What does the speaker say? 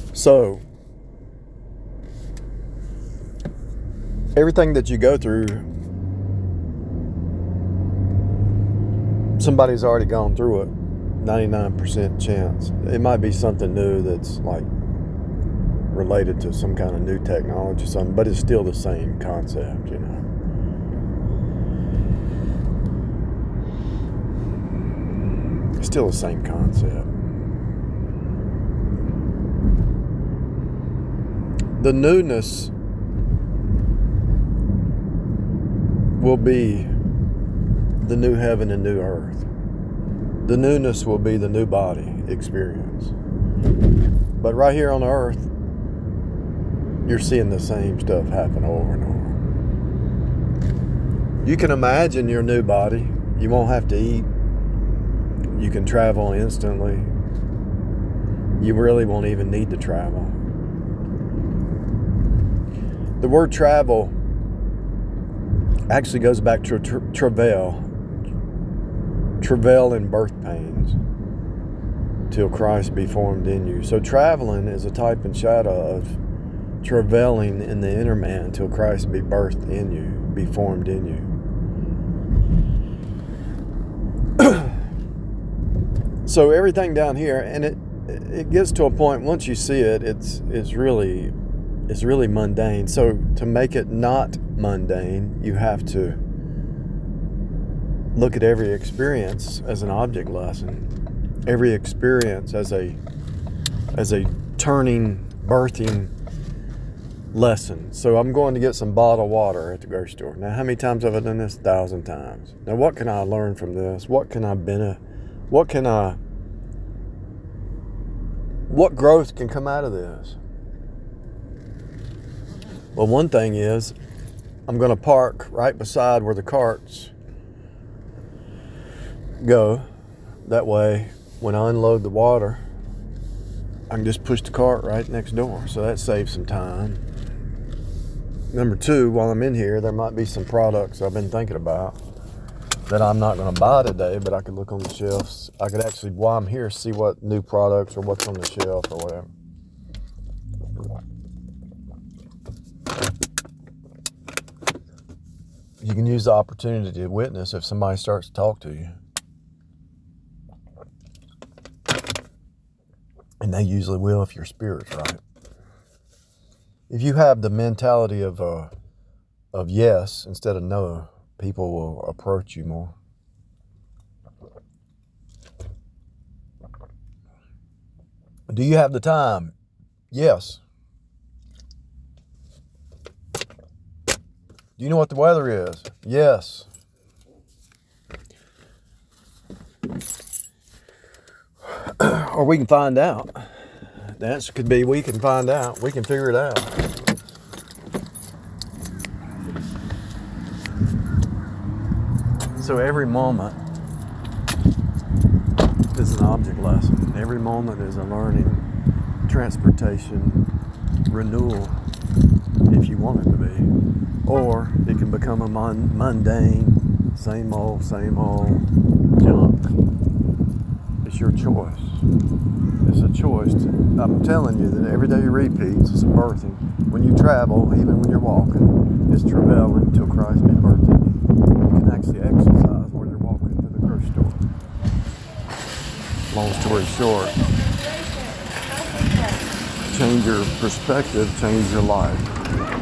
So, everything that you go through, somebody's already gone through it. 99% chance. It might be something new that's like related to some kind of new technology or something, but it's still the same concept, you know. It's still the same concept. The newness will be the new heaven and new earth. The newness will be the new body experience. But right here on earth, you're seeing the same stuff happen over and over. You can imagine your new body. You won't have to eat. You can travel instantly. You really won't even need to travel. The word travel actually goes back to travail. Travail in birth pains till Christ be formed in you. So traveling is a type and shadow of travailing in the inner man till Christ be birthed in you, be formed in you. So everything down here, and it gets to a point once you see it, it's really mundane. So to make it not mundane, you have to look at every experience as an object lesson, every experience as a turning, birthing lesson. So I'm going to get some bottled water at the grocery store. Now, how many times have I done this? 1,000 times. Now, what can I learn from this? What growth can come out of this? Well, one thing is, I'm going to park right beside where the carts go. That way, when I unload the water, I can just push the cart right next door. So that saves some time. Number two, while I'm in here, there might be some products I've been thinking about that I'm not going to buy today, but I could look on the shelves. I could actually, while I'm here, see what new products or what's on the shelf or whatever. You can use the opportunity to witness if somebody starts to talk to you. And they usually will if your spirit's right. If you have the mentality of yes instead of no, people will approach you more. Do you have the time? Yes. Do you know what the weather is? Yes. Or we can find out. The answer could be we can find out. We can figure it out. So every moment is an object lesson. Every moment is a learning, transportation, renewal, if you want it to be. Or it can become a mundane, same old junk. It's your choice. It's a choice. I'm telling you that every day repeats. It's birthing. When you travel, even when you're walking, it's travailing until Christ be birthed in you. You can actually exercise while you're walking to the grocery store. Long story short, change your perspective, change your life.